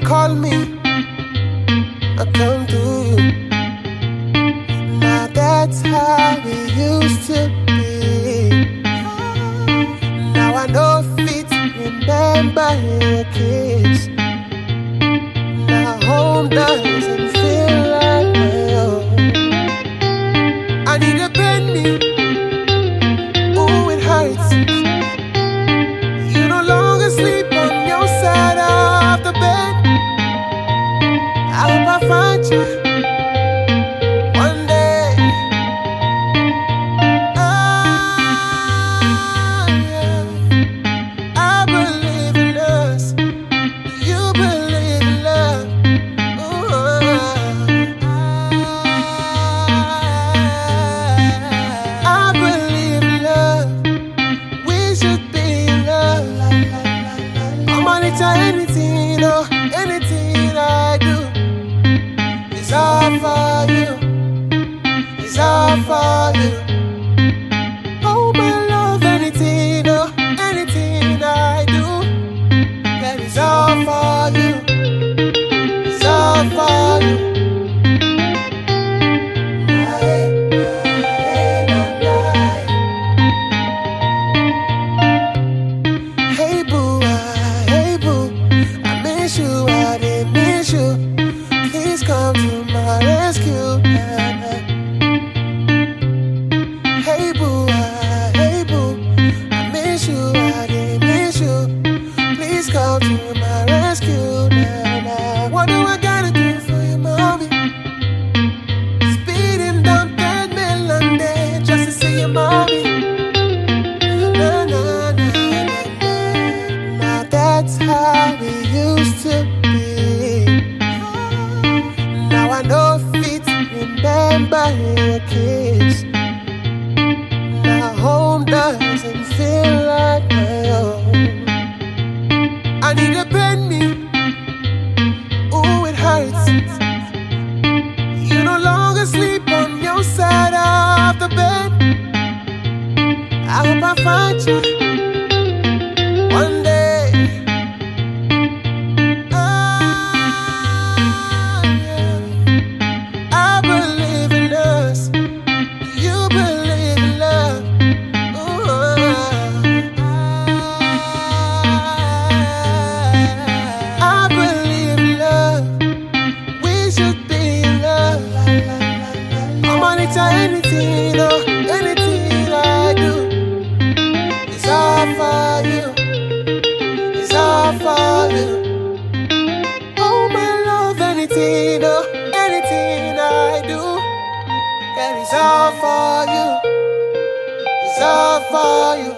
call me, I come to you. Now that's how we used to be. Now I know fit remember your kiss. Now home doesn't feel like my own. I need a penny, ooh it hurts. You no longer sleep on your side of the bed. I hope I find you one day. Yeah. I believe in us. You believe in love. I believe in love. We should be in love. I'll monitor anything, oh, anything I do. It's all for you. It's all for you. Oh my love, anything, oh, anything I do. That is all for you. It's all for you. Hey boo, hey boo, I miss you, I did miss you. Please come to my rescue. Hey boo, I miss you, I did miss you. Please come to my rescue now. What do I gotta do for you, mommy? Speeding down that Milan Day just to see you, mommy. Na, na, na, na, na. Now that's how we used to be. Now I know fit remember your kiss. Now home doesn't feel like my own. I need a penny, ooh it hurts. You no longer sleep on your side of the bed. I hope I find you one day. Yeah. I believe in us. You believe in love. I believe in love. We should be in love. I'll monitor anything, oh, anything I do. It's all for you. It's all for you. Oh my love, anything, oh, anything I do. That is all for you. It's all for you.